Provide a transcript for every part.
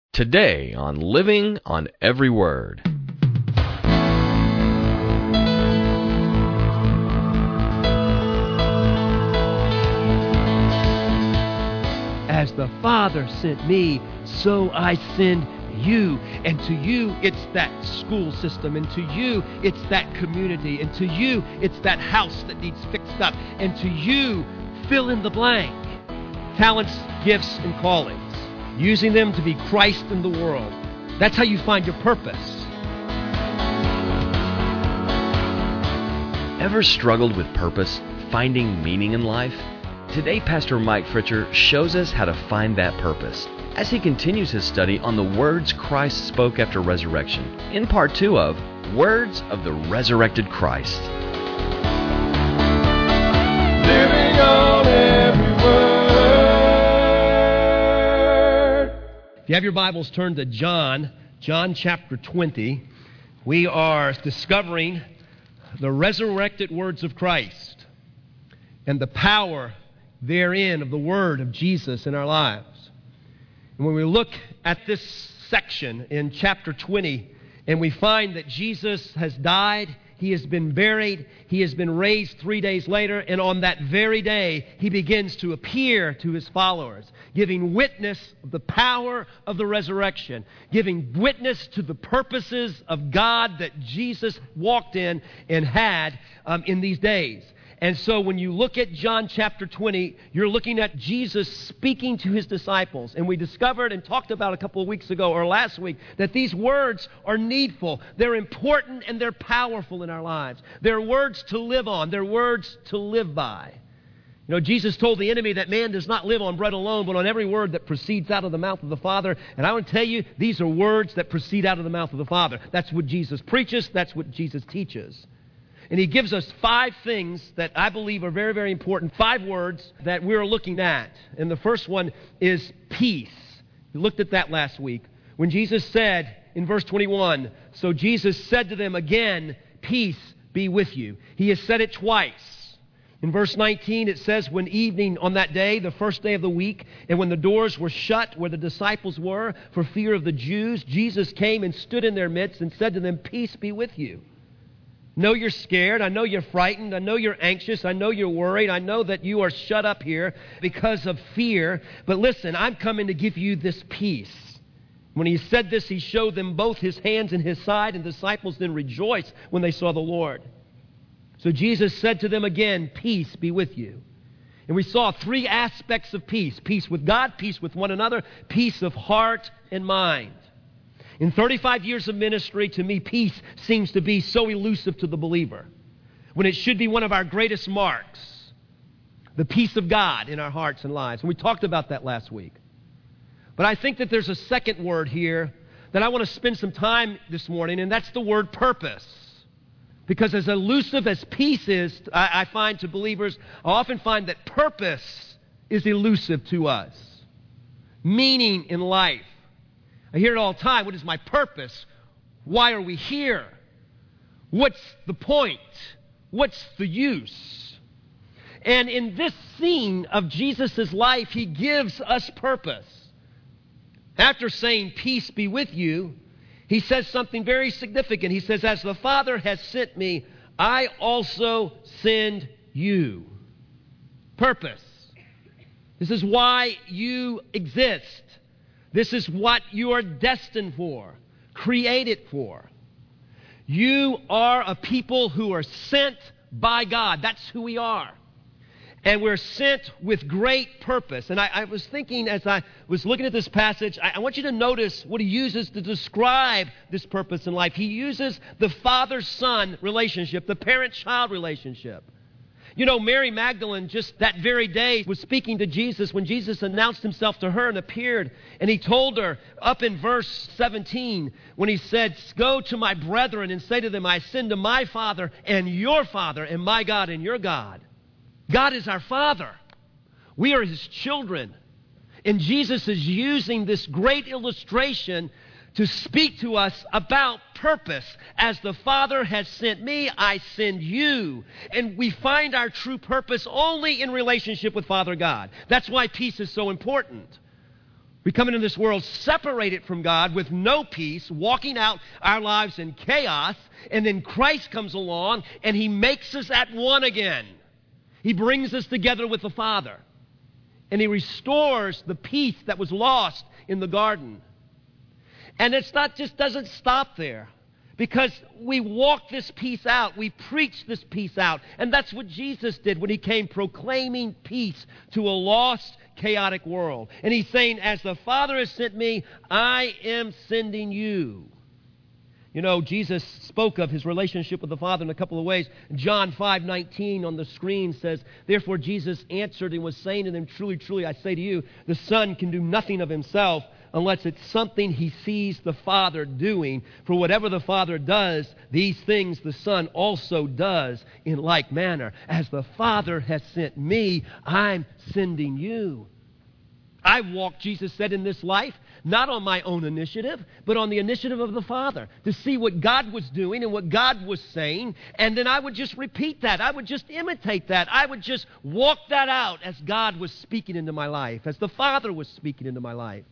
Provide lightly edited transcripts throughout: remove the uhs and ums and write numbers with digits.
Today on Living on Every Word. As the Father sent me, so I send you. And to you, it's that school system. And to you, it's that community. And to you, it's that house that needs fixed up. And to you, fill in the blank. Talents, gifts, and callings. Using them to be Christ in the world. That's how you find your purpose. Ever struggled with purpose, finding meaning in life? Today, Pastor Mike Fritcher shows us how to find that purpose as he continues his study on the words Christ spoke after resurrection in part 2 of Words of the Resurrected Christ. Living on every word. If you have your Bibles, turn to John chapter 20. We are discovering the resurrected words of Christ and the power therein of the word of Jesus in our lives. And when we look at this section in chapter 20, and we find that Jesus has died, He has been buried, He has been raised 3 days later, and on that very day, He begins to appear to His followers, giving witness of the power of the resurrection, giving witness to the purposes of God that Jesus walked in and had in these days. And so when you look at John chapter 20, you're looking at Jesus speaking to His disciples. And we discovered and talked about a couple of weeks ago or last week that these words are needful. They're important and they're powerful in our lives. They're words to live on. They're words to live by. You know, Jesus told the enemy that man does not live on bread alone, but on every word that proceeds out of the mouth of the Father. And I want to tell you, these are words that proceed out of the mouth of the Father. That's what Jesus preaches. That's what Jesus teaches. And He gives us 5 things that I believe are very, very important. 5 words that we're looking at. And the first one is peace. We looked at that last week. When Jesus said in verse 21, so Jesus said to them again, peace be with you. He has said it twice. In verse 19 it says, when evening on that day, the first day of the week, and when the doors were shut where the disciples were for fear of the Jews, Jesus came and stood in their midst and said to them, peace be with you. I know you're scared. I know you're frightened. I know you're anxious. I know you're worried. I know that you are shut up here because of fear. But listen, I'm coming to give you this peace. When He said this, He showed them both His hands and His side, and the disciples then rejoiced when they saw the Lord. So Jesus said to them again, peace be with you. And we saw 3 aspects of peace. Peace with God, peace with one another, peace of heart and mind. In 35 years of ministry, to me, peace seems to be so elusive to the believer, when it should be one of our greatest marks, the peace of God in our hearts and lives. And we talked about that last week. But I think that there's a second word here that I want to spend some time this morning, and that's the word purpose. Because as elusive as peace is, I find to believers, I often find that purpose is elusive to us. Meaning in life. I hear it all the time. What is my purpose? Why are we here? What's the point? What's the use? And in this scene of Jesus' life, He gives us purpose. After saying, peace be with you, He says something very significant. He says, as the Father has sent me, I also send you. Purpose. This is why you exist. This is what you are destined for, created for. You are a people who are sent by God. That's who we are. And we're sent with great purpose. And I was thinking as I was looking at this passage, I want you to notice what He uses to describe this purpose in life. He uses the father-son relationship, the parent-child relationship. You know, Mary Magdalene just that very day was speaking to Jesus when Jesus announced Himself to her and appeared. And He told her up in verse 17 when He said, go to my brethren and say to them, I ascend to my Father and your Father and my God and your God. God is our Father. We are His children. And Jesus is using this great illustration to speak to us about purpose. As the Father has sent me, I send you. And we find our true purpose only in relationship with Father God. That's why peace is so important. We come into this world separated from God with no peace, walking out our lives in chaos, and then Christ comes along and He makes us at one again. He brings us together with the Father, and He restores the peace that was lost in the garden. And it's not just doesn't stop there, because we walk this peace out. We preach this peace out. And that's what Jesus did when He came proclaiming peace to a lost, chaotic world. And He's saying, as the Father has sent me, I am sending you. You know, Jesus spoke of His relationship with the Father in a couple of ways. John 5:19 on the screen says, therefore Jesus answered and was saying to them, truly, truly, I say to you, the Son can do nothing of Himself unless it's something He sees the Father doing. For whatever the Father does, these things the Son also does in like manner. As the Father has sent me, I'm sending you. I walk, Jesus said, in this life, not on my own initiative, but on the initiative of the Father, to see what God was doing and what God was saying, and then I would just repeat that. I would just imitate that. I would just walk that out as God was speaking into my life, as the Father was speaking into my life.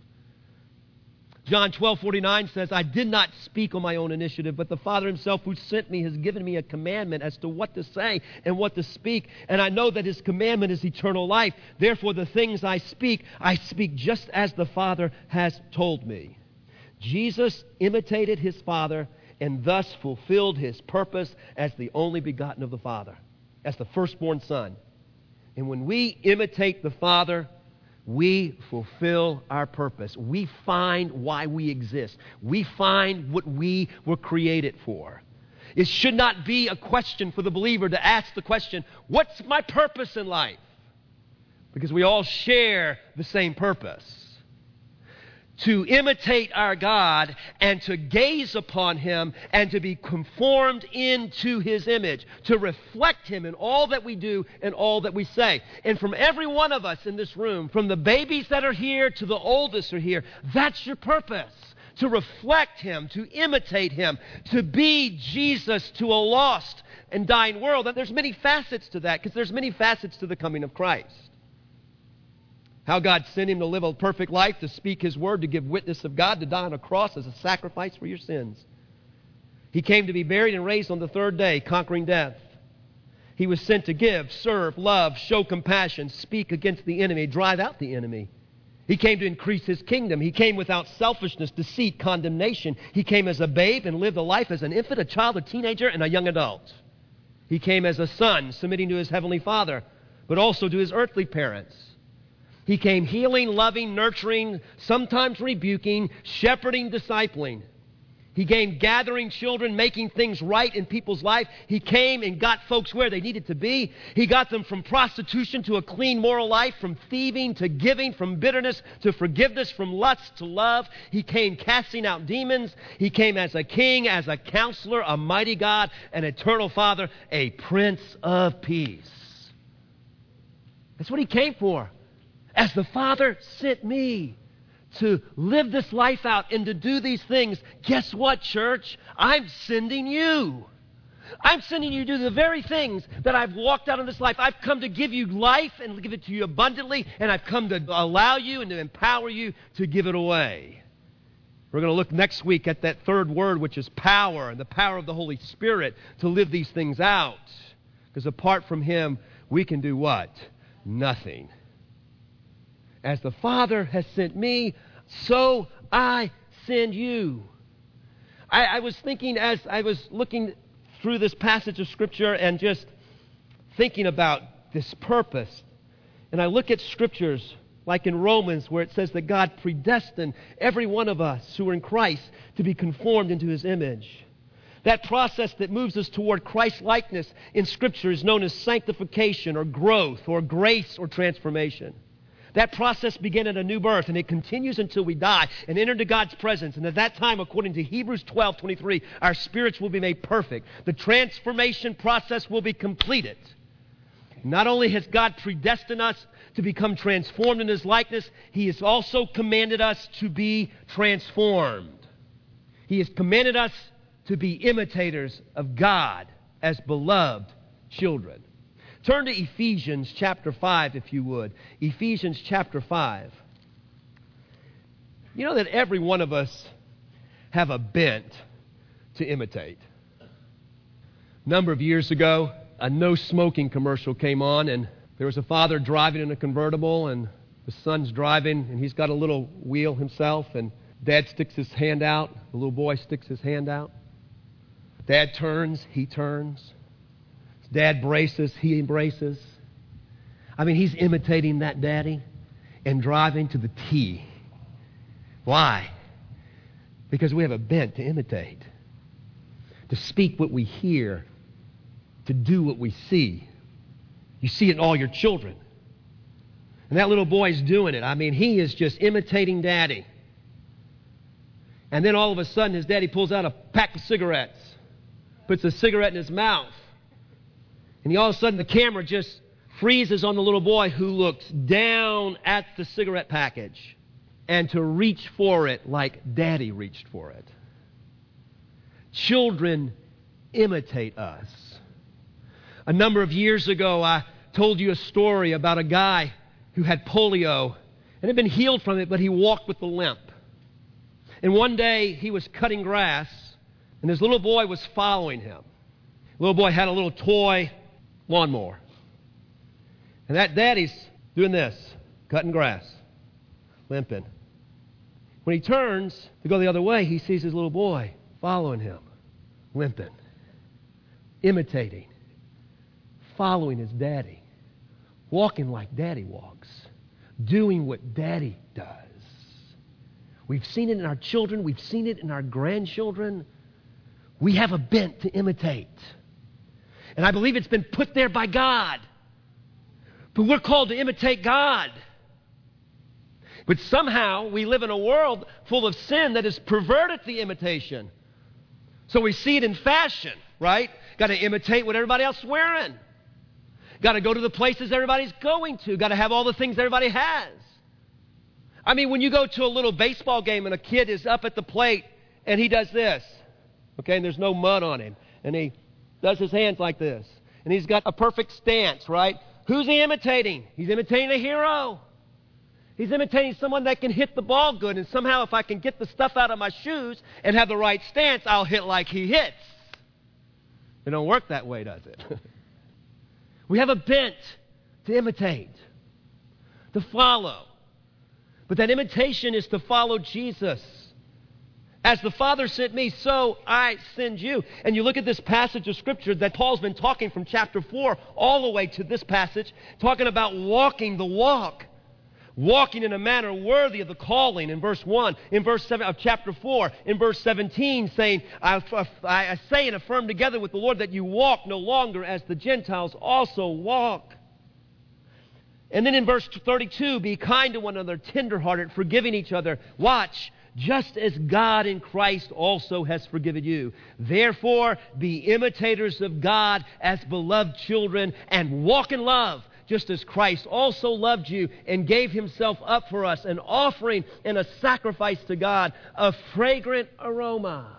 John 12:49 says, I did not speak on my own initiative, but the Father Himself who sent me has given me a commandment as to what to say and what to speak. And I know that His commandment is eternal life. Therefore, the things I speak just as the Father has told me. Jesus imitated His Father and thus fulfilled His purpose as the only begotten of the Father, as the firstborn Son. And when we imitate the Father, we fulfill our purpose. We find why we exist. We find what we were created for. It should not be a question for the believer to ask the question, what's my purpose in life? Because we all share the same purpose. To imitate our God and to gaze upon Him and to be conformed into His image, to reflect Him in all that we do and all that we say. And from every one of us in this room, from the babies that are here to the oldest are here, that's your purpose. To reflect Him, to imitate Him, to be Jesus to a lost and dying world. And there's many facets to that, because there's many facets to the coming of Christ. How God sent Him to live a perfect life, to speak His word, to give witness of God, to die on a cross as a sacrifice for your sins. He came to be buried and raised on the third day, conquering death. He was sent to give, serve, love, show compassion, speak against the enemy, drive out the enemy. He came to increase His kingdom. He came without selfishness, deceit, condemnation. He came as a babe and lived a life as an infant, a child, a teenager, and a young adult. He came as a son, submitting to His heavenly Father, but also to His earthly parents. He came healing, loving, nurturing, sometimes rebuking, shepherding, discipling. He came gathering children, making things right in people's life. He came and got folks where they needed to be. He got them from prostitution to a clean moral life, from thieving to giving, from bitterness to forgiveness, from lust to love. He came casting out demons. He came as a king, as a counselor, a mighty God, an eternal Father, a Prince of Peace. That's what He came for. As the Father sent me to live this life out and to do these things, guess what, church? I'm sending you. I'm sending you to do the very things that I've walked out in this life. I've come to give you life and give it to you abundantly, and I've come to allow you and to empower you to give it away. We're going to look next week at that third word, which is power, and the power of the Holy Spirit to live these things out. Because apart from Him, we can do what? Nothing. As the Father has sent me, so I send you. I was thinking as I was looking through this passage of Scripture and just thinking about this purpose. And I look at Scriptures like in Romans where it says that God predestined every one of us who are in Christ to be conformed into His image. That process that moves us toward Christ-likeness in Scripture is known as sanctification or growth or grace or transformation. That process began at a new birth, and it continues until we die and enter into God's presence. And at that time, according to Hebrews 12:23, our spirits will be made perfect. The transformation process will be completed. Not only has God predestined us to become transformed in His likeness, He has also commanded us to be transformed. He has commanded us to be imitators of God as beloved children. Turn to Ephesians chapter 5, if you would. Ephesians chapter 5. You know that every one of us have a bent to imitate. A number of years ago, a no-smoking commercial came on, and there was a father driving in a convertible, and the son's driving, and he's got a little wheel himself, and Dad sticks his hand out. The little boy sticks his hand out. Dad turns, he turns. Dad braces, he embraces. I mean, he's imitating that daddy and driving to the T. Why? Because we have a bent to imitate, to speak what we hear, to do what we see. You see it in all your children. And that little boy's doing it. I mean, he is just imitating Daddy. And then all of a sudden, his daddy pulls out a pack of cigarettes, puts a cigarette in his mouth. And all of a sudden, the camera just freezes on the little boy who looks down at the cigarette package and to reach for it like Daddy reached for it. Children imitate us. A number of years ago, I told you a story about a guy who had polio and had been healed from it, but he walked with a limp. And one day, he was cutting grass, and his little boy was following him. The little boy had a little toy lawnmower. And that daddy's doing this, cutting grass, limping. When he turns to go the other way, he sees his little boy following him, limping, imitating, following his daddy, walking like Daddy walks, doing what Daddy does. We've seen it in our children. We've seen it in our grandchildren. We have a bent to imitate. And I believe it's been put there by God. But we're called to imitate God. But somehow we live in a world full of sin that has perverted the imitation. So we see it in fashion, right? Got to imitate what everybody else is wearing. Got to go to the places everybody's going to. Got to have all the things everybody has. I mean, when you go to a little baseball game and a kid is up at the plate and he does this, okay, and there's no mud on him, and he does his hands like this, and he's got a perfect stance, right? Who's he imitating? He's imitating a hero. He's imitating someone that can hit the ball good, and somehow if I can get the stuff out of my shoes and have the right stance, I'll hit like he hits. It don't work that way, does it? We have a bent to imitate, to follow. But that imitation is to follow Jesus. As the Father sent me, so I send you. And you look at this passage of Scripture that Paul's been talking from chapter 4 all the way to this passage, talking about walking the walk. Walking in a manner worthy of the calling in verse 1, in verse 7 of chapter 4, in verse 17 saying, I say and affirm together with the Lord that you walk no longer as the Gentiles also walk. And then in verse 32, be kind to one another, tenderhearted, forgiving each other. Watch, just as God in Christ also has forgiven you. Therefore, be imitators of God as beloved children and walk in love, just as Christ also loved you and gave himself up for us, an offering and a sacrifice to God, a fragrant aroma.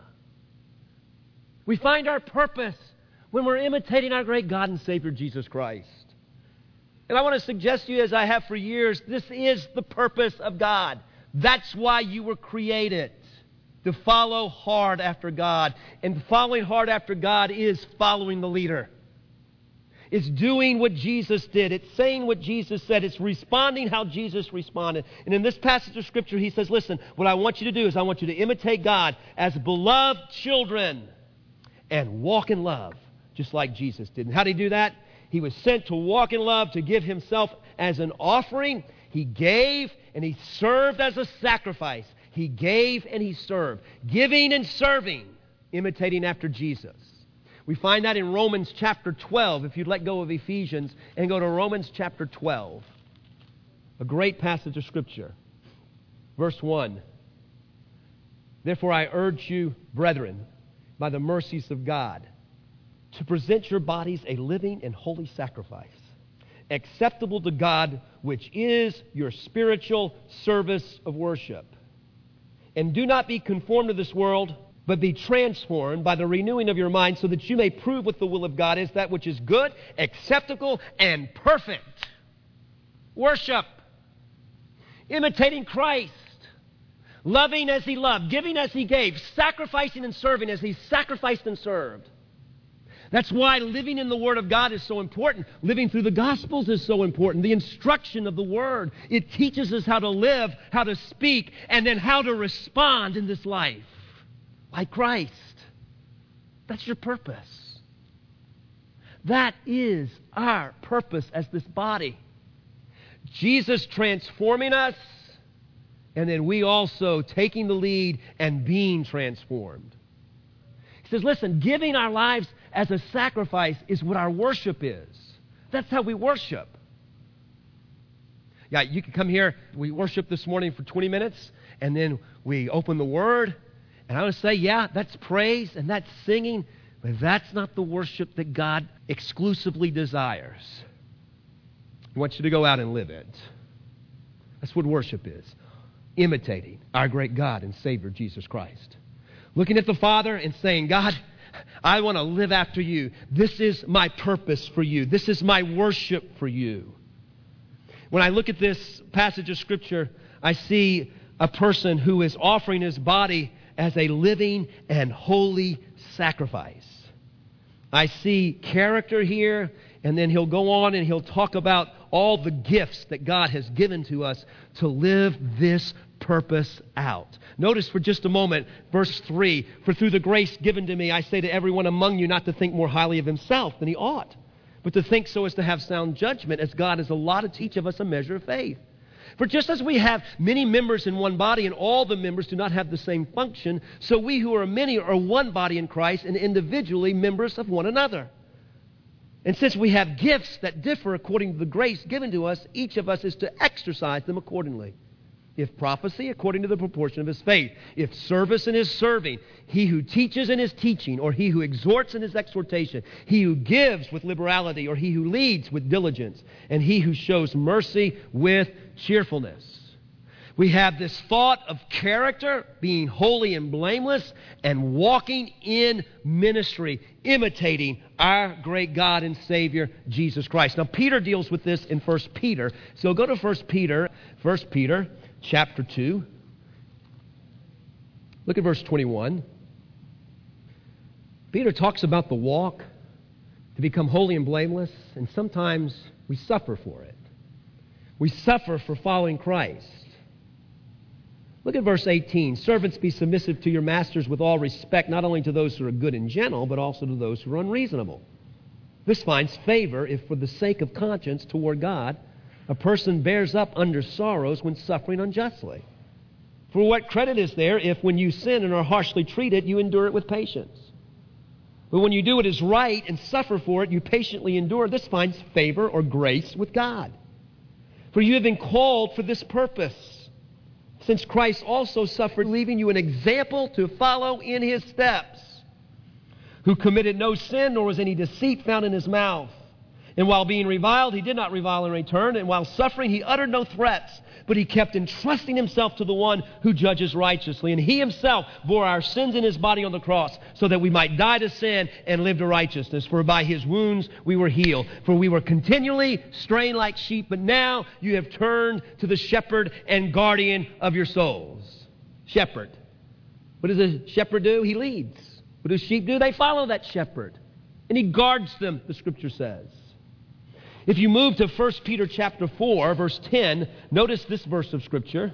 We find our purpose when we're imitating our great God and Savior, Jesus Christ. And I want to suggest to you, as I have for years, this is the purpose of God. That's why you were created, to follow hard after God. And following hard after God is following the leader. It's doing what Jesus did. It's saying what Jesus said. It's responding how Jesus responded. And in this passage of Scripture, he says, listen, what I want you to do is I want you to imitate God as beloved children and walk in love, just like Jesus did. And how did he do that? He was sent to walk in love, to give himself as an offering. He gave and he served as a sacrifice. He gave and he served. Giving and serving, imitating after Jesus. We find that in Romans chapter 12, if you'd let go of Ephesians and go to Romans chapter 12. A great passage of Scripture. Verse 1. Therefore I urge you, brethren, by the mercies of God, to present your bodies a living and holy sacrifice, acceptable to God, which is your spiritual service of worship. And do not be conformed to this world, but be transformed by the renewing of your mind, so that you may prove what the will of God is, that which is good, acceptable, and perfect. Worship. Imitating Christ. loving as he loved, giving as he gave, sacrificing and serving as he sacrificed and served. That's why living in the Word of God is so important. Living through the Gospels is so important. The instruction of the Word, it teaches us how to live, how to speak, and then how to respond in this life. Like Christ. That's your purpose. That is our purpose as this body. Jesus transforming us, and then we also taking the lead and being transformed. He says, listen, giving our lives as a sacrifice is what our worship is. That's how we worship. Yeah, you can come here. We worship this morning for 20 minutes, and then we open the Word. And I want to say, yeah, that's praise and that's singing, but that's not the worship that God exclusively desires. He wants you to go out and live it. That's what worship is. Imitating our great God and Savior, Jesus Christ. Looking at the Father and saying, God, I want to live after you. This is my purpose for you. This is my worship for you. When I look at this passage of Scripture, I see a person who is offering his body as a living and holy sacrifice. I see character here, and then he'll go on and he'll talk about all the gifts that God has given to us to live this purpose out. Notice for just a moment, verse 3, for through the grace given to me, I say to everyone among you not to think more highly of himself than he ought, but to think so as to have sound judgment, as God has allotted to each of us a measure of faith. For just as we have many members in one body, and all the members do not have the same function, so we who are many are one body in Christ, and individually members of one another. And since we have gifts that differ according to the grace given to us, each of us is to exercise them accordingly. If prophecy, according to the proportion of his faith. If service, in his serving. He who teaches in his teaching, or he who exhorts in his exhortation. He who gives with liberality, or he who leads with diligence. And he who shows mercy with cheerfulness. We have this thought of character, being holy and blameless, and walking in ministry, imitating our great God and Savior, Jesus Christ. Now, Peter deals with this in 1 Peter. So go to 1 Peter chapter 2. Look at verse 21. Peter talks about the walk to become holy and blameless, and sometimes we suffer for it. We suffer for following Christ. Look at verse 18. Servants, be submissive to your masters with all respect, not only to those who are good and gentle, but also to those who are unreasonable. This finds favor if for the sake of conscience toward God, a person bears up under sorrows when suffering unjustly. For what credit is there if when you sin and are harshly treated, you endure it with patience? But when you do what is right and suffer for it, you patiently endure. This finds favor or grace with God. For you have been called for this purpose, since Christ also suffered, leaving you an example to follow in his steps, who committed no sin, nor was any deceit found in his mouth. And while being reviled, he did not revile in return. And while suffering, he uttered no threats, but he kept entrusting himself to the one who judges righteously. And he himself bore our sins in his body on the cross, so that we might die to sin and live to righteousness. For by his wounds we were healed. For we were continually straying like sheep, but now you have turned to the shepherd and guardian of your souls. Shepherd. What does a shepherd do? He leads. What do sheep do? They follow that shepherd. And he guards them, the Scripture says. If you move to 1 Peter chapter 4, verse 10, notice this verse of Scripture.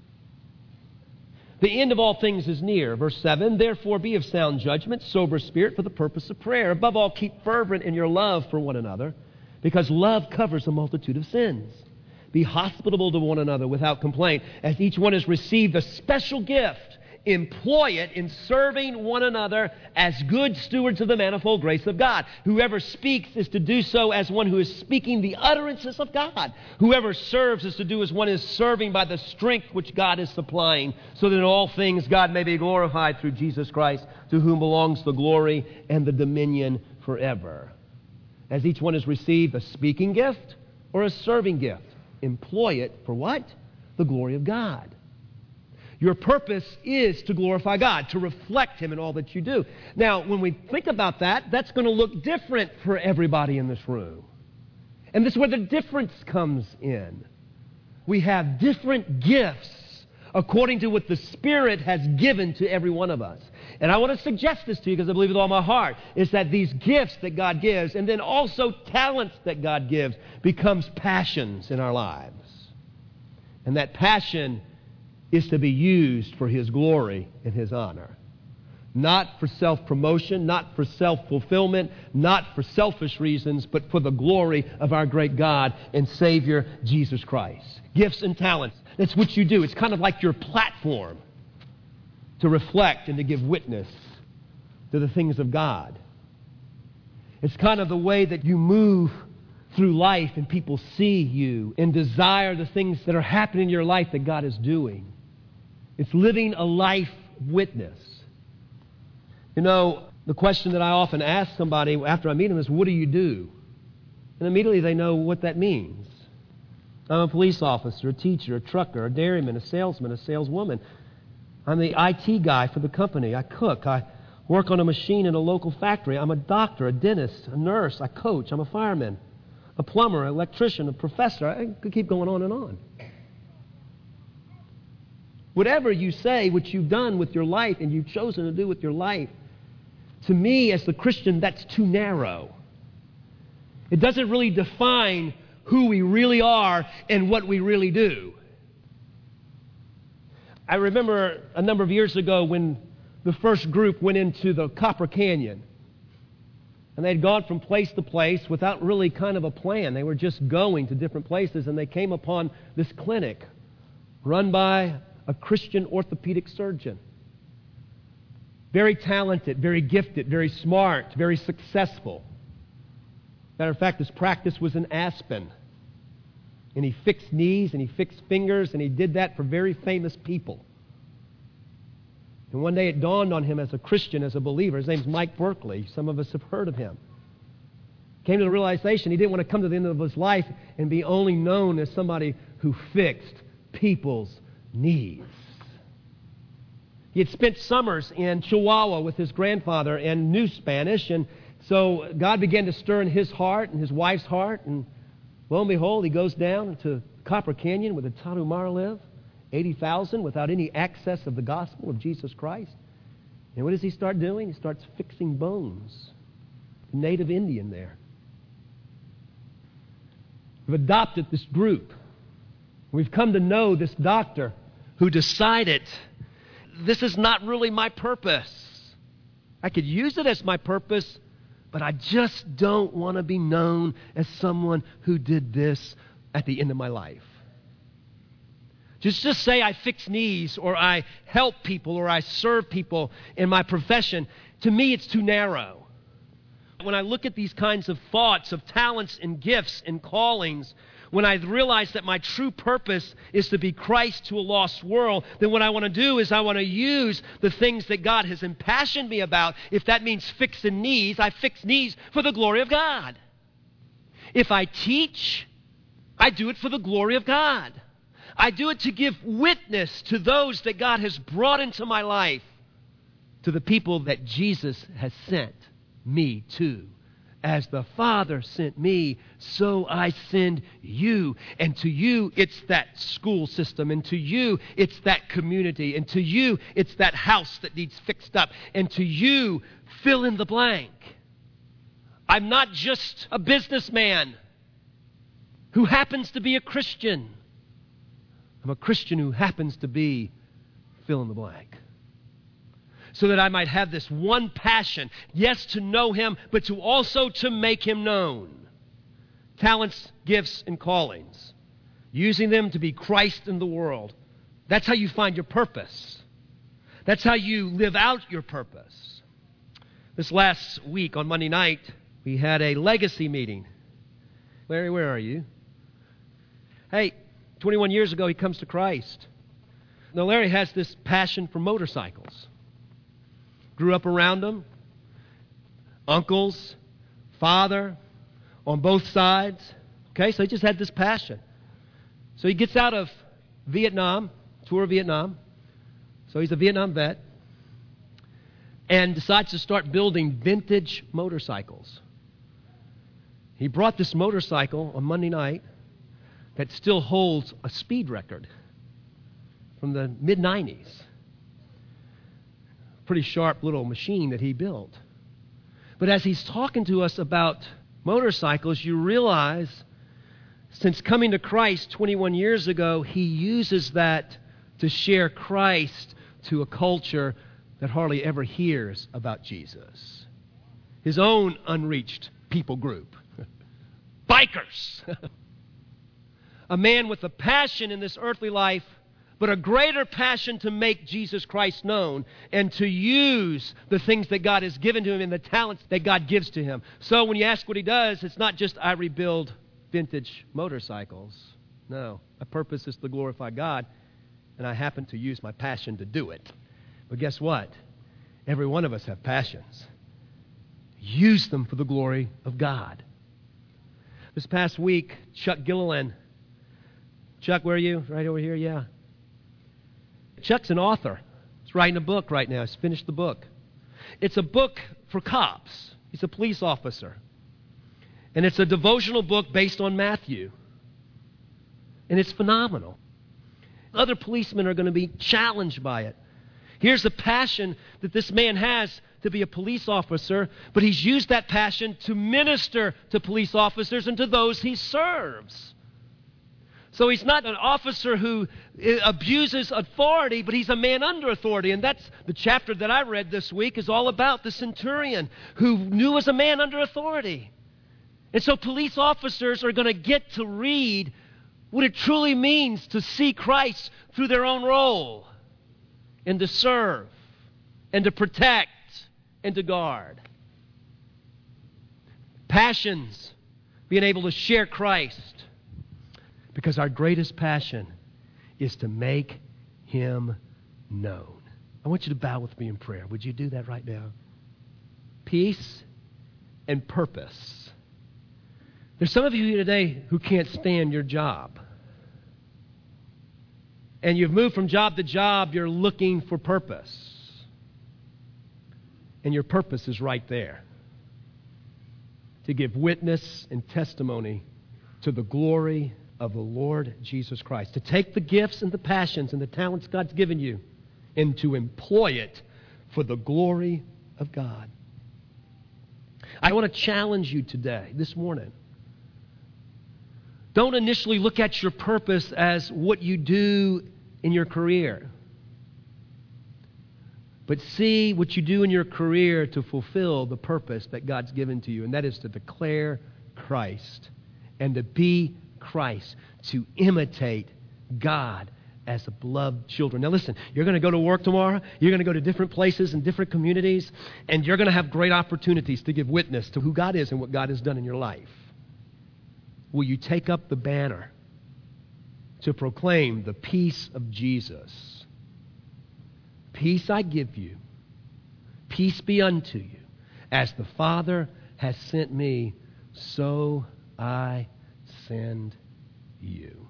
The end of all things is near. Verse 7, therefore be of sound judgment, sober spirit, for the purpose of prayer. Above all, keep fervent in your love for one another, because love covers a multitude of sins. Be hospitable to one another without complaint. As each one has received a special gift, employ it in serving one another as good stewards of the manifold grace of God. Whoever speaks is to do so as one who is speaking the utterances of God. Whoever serves is to do as one is serving by the strength which God is supplying, so that in all things God may be glorified through Jesus Christ, to whom belongs the glory and the dominion forever. As each one has received a speaking gift or a serving gift, employ it for what? The glory of God. Your purpose is to glorify God, to reflect him in all that you do. Now, when we think about that, that's going to look different for everybody in this room. And this is where the difference comes in. We have different gifts according to what the Spirit has given to every one of us. And I want to suggest this to you because I believe with all my heart, is that these gifts that God gives, and then also talents that God gives, becomes passions in our lives. And that passion is to be used for His glory and His honor. Not for self-promotion, not for self-fulfillment, not for selfish reasons, but for the glory of our great God and Savior, Jesus Christ. Gifts and talents. That's what you do. It's kind of like your platform to reflect and to give witness to the things of God. It's kind of the way that you move through life and people see you and desire the things that are happening in your life that God is doing. It's living a life witness. You know, the question that I often ask somebody after I meet them is, what do you do? And immediately they know what that means. I'm a police officer, a teacher, a trucker, a dairyman, a salesman, a saleswoman. I'm the IT guy for the company. I cook. I work on a machine in a local factory. I'm a doctor, a dentist, a nurse. I coach. I'm a fireman, a plumber, an electrician, a professor. I could keep going on and on. Whatever you say, what you've done with your life and you've chosen to do with your life, to me as the Christian, that's too narrow. It doesn't really define who we really are and what we really do. I remember a number of years ago when the first group went into the Copper Canyon. And they'd gone from place to place without really kind of a plan. They were just going to different places, and they came upon this clinic run by a Christian orthopedic surgeon. Very talented, very gifted, very smart, very successful. Matter of fact, his practice was in Aspen. And he fixed knees and he fixed fingers, and he did that for very famous people. And one day it dawned on him as a Christian, as a believer. His name's Mike Berkeley. Some of us have heard of him. Came to the realization he didn't want to come to the end of his life and be only known as somebody who fixed people's knees. He had spent summers in Chihuahua with his grandfather and knew Spanish, and so God began to stir in his heart and his wife's heart, and lo and behold, he goes down into Copper Canyon where the Tarahumara live, 80,000 without any access of the gospel of Jesus Christ. And what does he start doing? He starts fixing bones. A native Indian there. We've adopted this group. We've come to know this doctor who decided, this is not really my purpose. I could use it as my purpose, but I just don't want to be known as someone who did this at the end of my life. Just say I fix knees, or I help people, or I serve people in my profession. To me, it's too narrow. When I look at these kinds of thoughts of talents and gifts and callings, when I realize that my true purpose is to be Christ to a lost world, then what I want to do is I want to use the things that God has impassioned me about. If that means fixing knees, I fix knees for the glory of God. If I teach, I do it for the glory of God. I do it to give witness to those that God has brought into my life, to the people that Jesus has sent me to. As the Father sent me, so I send you. And to you, it's that school system. And to you, it's that community. And to you, it's that house that needs fixed up. And to you, fill in the blank. I'm not just a businessman who happens to be a Christian. I'm a Christian who happens to be fill in the blank. So that I might have this one passion, yes, to know Him, but to also to make Him known. Talents, gifts, and callings. Using them to be Christ in the world. That's how you find your purpose. That's how you live out your purpose. This last week on Monday night, we had a legacy meeting. Larry, where are you? Hey, 21 years ago, he comes to Christ. Now, Larry has this passion for motorcycles. Grew up around them. Uncles, father, on both sides. Okay, so he just had this passion. So he gets out of Vietnam, tour of Vietnam. So he's a Vietnam vet. And decides to start building vintage motorcycles. He brought this motorcycle on Monday night that still holds a speed record from the mid-90s. Pretty sharp little machine that he built. But as he's talking to us about motorcycles, you realize since coming to Christ 21 years ago, he uses that to share Christ to a culture that hardly ever hears about Jesus. His own unreached people group. Bikers. A man with a passion in this earthly life, but a greater passion to make Jesus Christ known and to use the things that God has given to him and the talents that God gives to him. So when you ask what he does, it's not just I rebuild vintage motorcycles. No, my purpose is to glorify God, and I happen to use my passion to do it. But guess what? Every one of us have passions. Use them for the glory of God. This past week, Chuck Gilliland. Chuck, where are you? Right over here? Yeah. Chuck's an author. He's writing a book right now. He's finished the book. It's a book for cops. He's a police officer. And it's a devotional book based on Matthew. And it's phenomenal. Other policemen are going to be challenged by it. Here's the passion that this man has to be a police officer, but he's used that passion to minister to police officers and to those he serves. So he's not an officer who abuses authority, but he's a man under authority. And that's the chapter that I read this week is all about the centurion who knew as a man under authority. And so police officers are going to get to read what it truly means to see Christ through their own role and to serve and to protect and to guard. Passions, being able to share Christ. Because our greatest passion is to make him known. I want you to bow with me in prayer. Would you do that right now? Peace and purpose. There's some of you here today who can't stand your job. And you've moved from job to job, you're looking for purpose. And your purpose is right there. To give witness and testimony to the glory of the Lord Jesus Christ. To take the gifts and the passions and the talents God's given you and to employ it for the glory of God. I want to challenge you today, this morning. Don't initially look at your purpose as what you do in your career. But see what you do in your career to fulfill the purpose that God's given to you. And that is to declare Christ and to be Christ, to imitate God as a beloved children. Now listen, you're going to go to work tomorrow. You're going to go to different places and different communities. And you're going to have great opportunities to give witness to who God is and what God has done in your life. Will you take up the banner to proclaim the peace of Jesus? Peace I give you. Peace be unto you. As the Father has sent me, so I send you.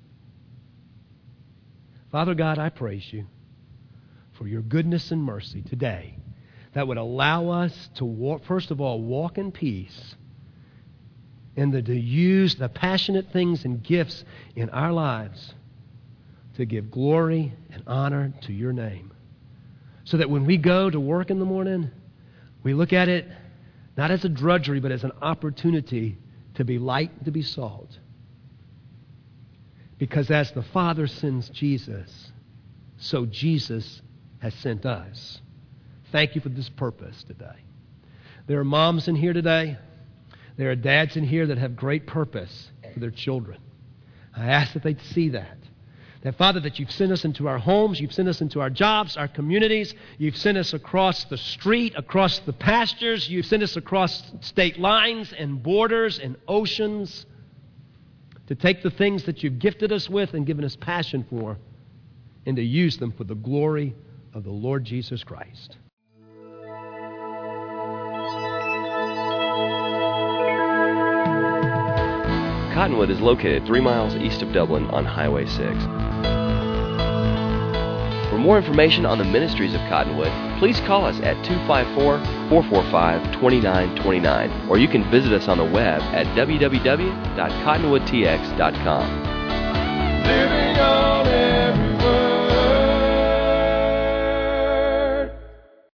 Father God, I praise you for your goodness and mercy today that would allow us to walk, first of all, walk in peace and to use the passionate things and gifts in our lives to give glory and honor to your name. So that when we go to work in the morning, we look at it not as a drudgery, but as an opportunity to be light and to be salt. Because as the Father sends Jesus, so Jesus has sent us. Thank you for this purpose today. There are moms in here today. There are dads in here that have great purpose for their children. I ask that they'd see that. That, Father, that you've sent us into our homes, you've sent us into our jobs, our communities, you've sent us across the street, across the pastures, you've sent us across state lines and borders and oceans to take the things that you've gifted us with and given us passion for and to use them for the glory of the Lord Jesus Christ. Cottonwood is located 3 miles east of Dublin on Highway 6. For more information on the ministries of Cottonwood, please call us at 254-445-2929, or you can visit us on the web at www.cottonwoodtx.com. Living on